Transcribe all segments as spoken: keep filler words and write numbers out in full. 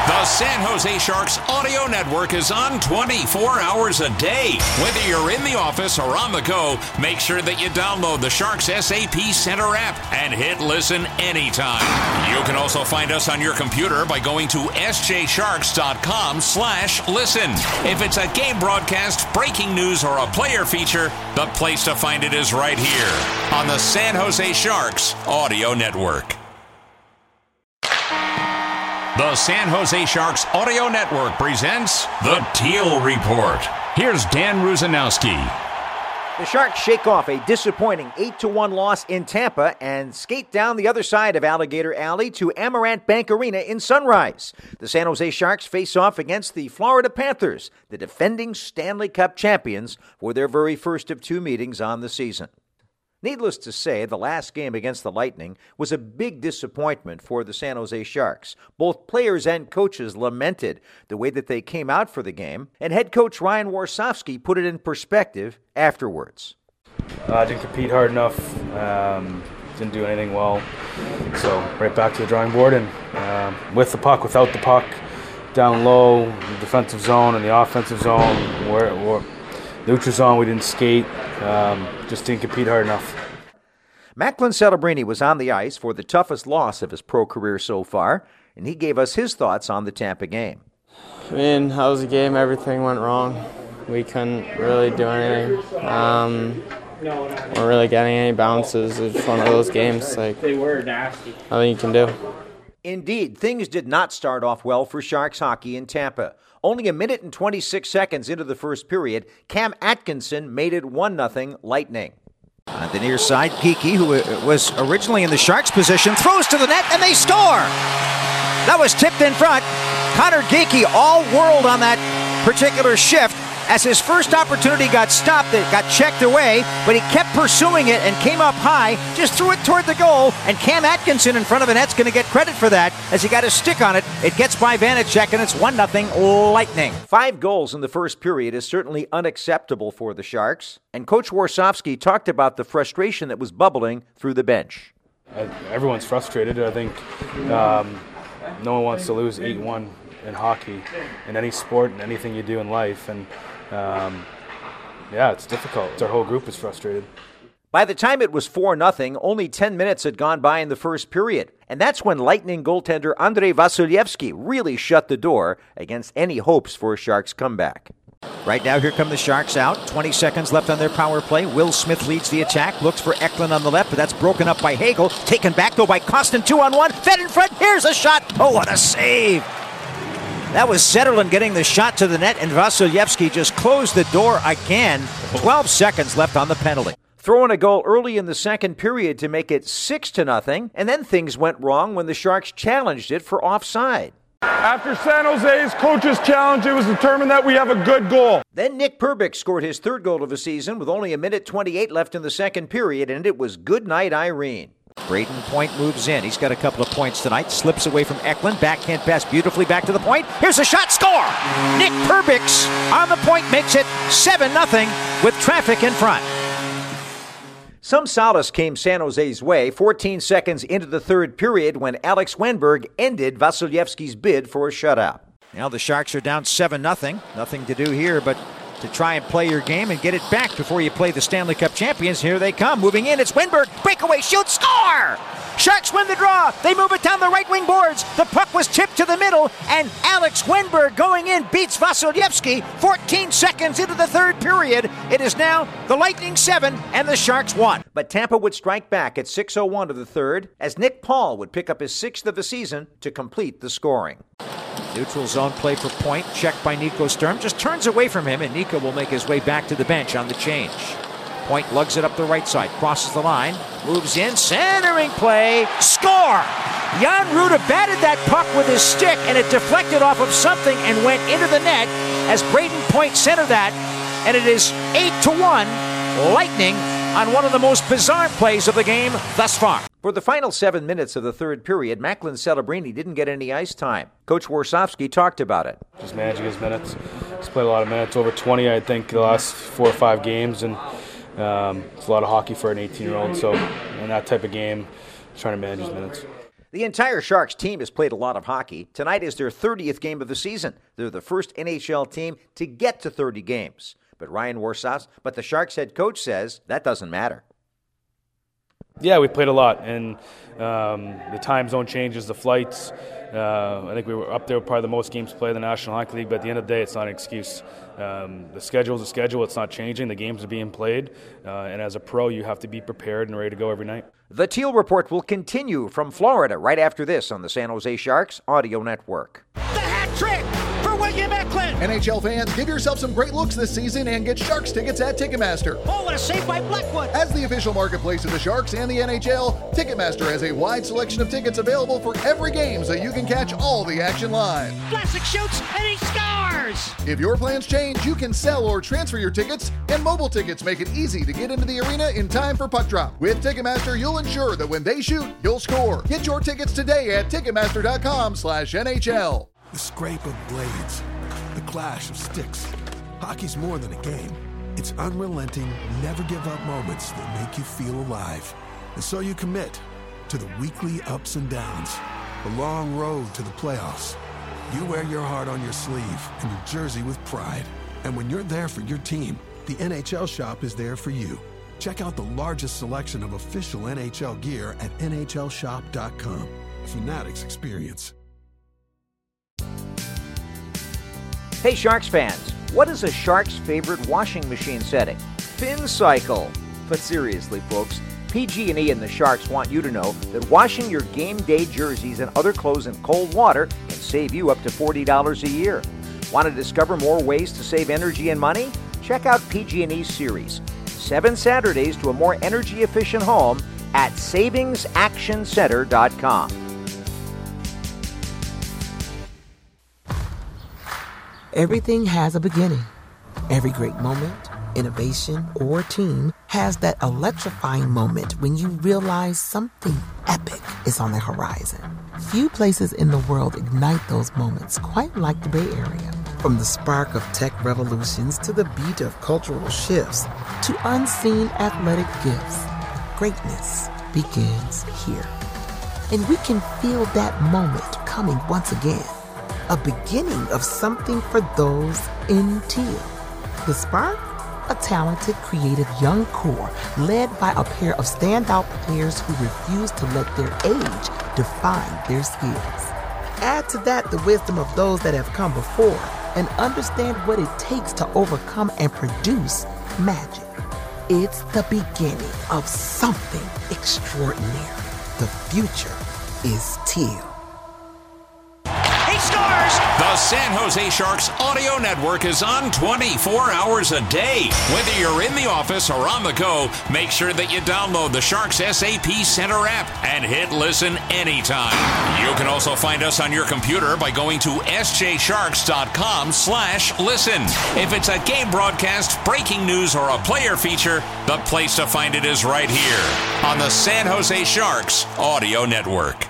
The San Jose Sharks Audio Network is on twenty-four hours a day. Whether you're in the office or on the go, make sure that you download the Sharks S A P Center app and hit listen anytime. You can also find us on your computer by going to s j sharks dot com slash listen. If it's a game broadcast, breaking news, or a player feature, the place to find it is right here on the San Jose Sharks Audio Network. The San Jose Sharks Audio Network presents the Teal Report. Here's Dan Rusanowski. The Sharks shake off a disappointing eight to one loss in Tampa and skate down the other side of Alligator Alley to Amerant Bank Arena in Sunrise. The San Jose Sharks face off against the Florida Panthers, the defending Stanley Cup champions, for their very first of two meetings on the season. Needless to say, the last game against the Lightning was a big disappointment for the San Jose Sharks. Both players and coaches lamented the way that they came out for the game, and head coach Ryan Warsofsky put it in perspective afterwards. I uh, didn't compete hard enough, um, didn't do anything well, so right back to the drawing board, and uh, with the puck, without the puck, down low, the defensive zone and the offensive zone, where, where neutral zone, we didn't skate, um, just didn't compete hard enough. Macklin Celebrini was on the ice for the toughest loss of his pro career so far, and he gave us his thoughts on the Tampa game. I mean, that was a game, everything went wrong. We couldn't really do anything. Um, weren't really getting any bounces. It's just one of those games, like, they were nasty. Nothing you can do. Indeed, things did not start off well for Sharks hockey in Tampa. Only a minute and twenty-six seconds into the first period, Cam Atkinson made it one nothing Lightning. On the near side, Geekie, who was originally in the Sharks' position, throws to the net, and they score! That was tipped in front. Connor Geekie all-world on that particular shift. As his first opportunity got stopped, it got checked away, but he kept pursuing it and came up high, just threw it toward the goal, and Cam Atkinson in front of the net's going to get credit for that as he got his stick on it. It gets by Vanacek, and it's one nothing Lightning. Five goals in the first period is certainly unacceptable for the Sharks, and Coach Warsofsky talked about the frustration that was bubbling through the bench. Everyone's frustrated. I think um, no one wants to lose eight one in hockey, in any sport, in anything you do in life, and Um, yeah, it's difficult. Our whole group is frustrated. By the time it was four nothing, only ten minutes had gone by in the first period. And that's when Lightning goaltender Andrei Vasilevsky really shut the door against any hopes for a Sharks comeback. Right now, here come the Sharks out. twenty seconds left on their power play. Will Smith leads the attack. Looks for Eklund on the left, but that's broken up by Hagel. Taken back, though, by Kostin. Two on one. Fed in front. Here's a shot. Oh, what a save. That was Zetterlund getting the shot to the net, and Vasilevsky just closed the door again. twelve seconds left on the penalty. Throwing a goal early in the second period to make it six to nothing, and then things went wrong when the Sharks challenged it for offside. After San Jose's coach's challenge, it was determined that we have a good goal. Then Nick Perbix scored his third goal of the season with only a minute twenty-eight left in the second period, and it was good night, Irene. Braden Point moves in. He's got a couple of points tonight. Slips away from Eklund. Backhand pass beautifully back to the point. Here's a shot. Score! Nick Perbix on the point makes it seven nothing with traffic in front. Some solace came San Jose's way fourteen seconds into the third period when Alex Wennberg ended Vasilevsky's bid for a shutout. Now the Sharks are down seven nothing. Nothing to do here but to try and play your game and get it back before you play the Stanley Cup champions. Here they come, moving in. It's Wennberg. Breakaway, shoot, score! Sharks win the draw. They move it down the right wing boards. The puck was tipped to the middle, and Alex Wennberg going in beats Vasilevsky fourteen seconds into the third period. It is now the Lightning seven and the Sharks one. But Tampa would strike back at six oh one of the third as Nick Paul would pick up his sixth of the season to complete the scoring. Neutral zone play for Point, checked by Nico Sturm, just turns away from him, and Nico will make his way back to the bench on the change. Point lugs it up the right side, crosses the line, moves in, centering play, score! Jan Ruda batted that puck with his stick, and it deflected off of something and went into the net as Braden Point centered that, and it is eight to one, Lightning on one of the most bizarre plays of the game thus far. For the final seven minutes of the third period, Macklin Celebrini didn't get any ice time. Coach Warsofsky talked about it. Just managing his minutes. He's played a lot of minutes, over twenty, I think, the last four or five games, and um, it's a lot of hockey for an eighteen-year-old. So in that type of game, trying to manage his minutes. The entire Sharks team has played a lot of hockey. Tonight is their thirtieth game of the season. They're the first N H L team to get to thirty games. But Ryan Warsofsky, but the Sharks head coach says that doesn't matter. Yeah, we played a lot, and um, the time zone changes, the flights. Uh, I think we were up there with probably the most games played in the National Hockey League, but at the end of the day, it's not an excuse. Um, the schedule is a schedule. It's not changing. The games are being played, uh, and as a pro, you have to be prepared and ready to go every night. The Teal Report will continue from Florida right after this on the San Jose Sharks Audio Network. The hat trick for William Eklund. N H L fans, give yourself some great looks this season and get Sharks tickets at Ticketmaster. Oh, what a save by Blackwood. As the official marketplace of the Sharks and the N H L, Ticketmaster has a wide selection of tickets available for every game so you can catch all the action live. Vlasic shoots and he scores. If your plans change, you can sell or transfer your tickets, and mobile tickets make it easy to get into the arena in time for puck drop. With Ticketmaster, you'll ensure that when they shoot, you'll score. Get your tickets today at Ticketmaster.com slash NHL. The scrape of blades, the clash of sticks. Hockey's more than a game. It's unrelenting, never-give-up moments that make you feel alive. And so you commit to the weekly ups and downs, the long road to the playoffs. You wear your heart on your sleeve and your jersey with pride. And when you're there for your team, the N H L Shop is there for you. Check out the largest selection of official N H L gear at N H L shop dot com. Fanatics experience. Hey Sharks fans, what is a Sharks' favorite washing machine setting? Fin Cycle. But seriously folks, P G and E and the Sharks want you to know that washing your game day jerseys and other clothes in cold water can save you up to forty dollars a year. Want to discover more ways to save energy and money? Check out P G and E's series, Seven Saturdays to a More Energy Efficient Home at savings action center dot com. Everything has a beginning. Every great moment, innovation, or team has that electrifying moment when you realize something epic is on the horizon. Few places in the world ignite those moments quite like the Bay Area. From the spark of tech revolutions to the beat of cultural shifts to unseen athletic gifts, greatness begins here. And we can feel that moment coming once again. A beginning of something for those in teal. The spark? A talented, creative young core led by a pair of standout players who refuse to let their age define their skills. Add to that the wisdom of those that have come before and understand what it takes to overcome and produce magic. It's the beginning of something extraordinary. The future is teal. Scores! The San Jose Sharks Audio Network is on twenty-four hours a day. Whether you're in the office or on the go, make sure that you download the Sharks S A P Center app and hit listen anytime. You can also find us on your computer by going to S J sharks dot com slash listen. If it's a game broadcast, breaking news, or a player feature, the place to find it is right here on the San Jose Sharks Audio Network.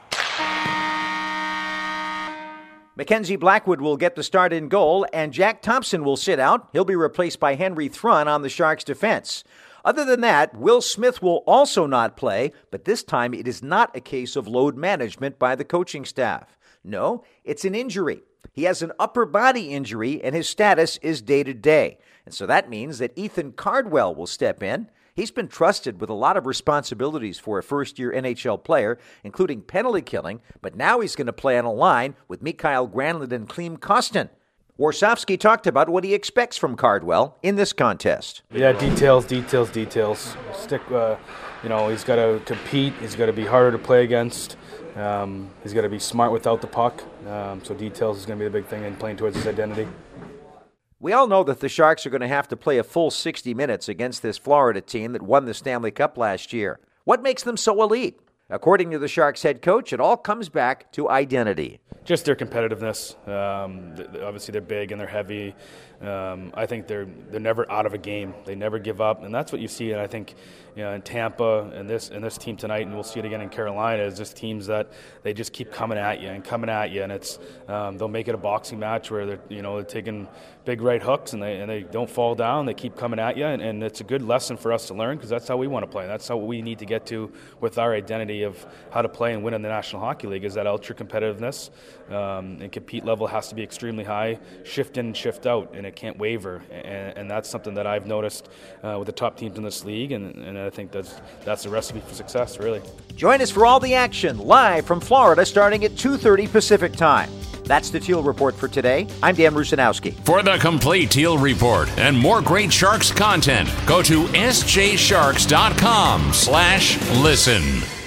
Mackenzie Blackwood will get the start in goal, and Jack Thompson will sit out. He'll be replaced by Henry Thrun on the Sharks' defense. Other than that, Will Smith will also not play, but this time it is not a case of load management by the coaching staff. No, it's an injury. He has an upper body injury, and his status is day-to-day. And so that means that Ethan Cardwell will step in. He's been trusted with a lot of responsibilities for a first-year N H L player, including penalty killing, but now he's going to play on a line with Mikael Granlund and Klim Kostin. Warsofsky talked about what he expects from Cardwell in this contest. Yeah, details, details, details. Stick, uh, you know, he's got to compete. He's got to be harder to play against. Um, he's got to be smart without the puck. Um, so details is going to be the big thing in playing towards his identity. We all know that the Sharks are going to have to play a full sixty minutes against this Florida team that won the Stanley Cup last year. What makes them so elite? According to the Sharks head coach, it all comes back to identity. Just their competitiveness. Um, th- obviously, they're big and they're heavy. Um, I think they're they're never out of a game. They never give up, and that's what you see. And I think, you know, in Tampa and this and this team tonight, and we'll see it again in Carolina, is just teams that they just keep coming at you and coming at you, and it's um, they'll make it a boxing match where they're you know they're taking big right hooks and they and they don't fall down. They keep coming at you, and, and it's a good lesson for us to learn because that's how we want to play. That's how we need to get to with our identity reality of how to play and win in the National Hockey League is that ultra competitiveness um, and compete level has to be extremely high, shift in, shift out, and it can't waver. And, and that's something that I've noticed uh, with the top teams in this league, and, and I think that's that's the recipe for success, really. Join us for all the action live from Florida starting at two thirty Pacific Time. That's the Teal Report for today. I'm Dan Rusanowski. For the complete Teal Report and more great Sharks content, go to s j sharks dot com slash listen.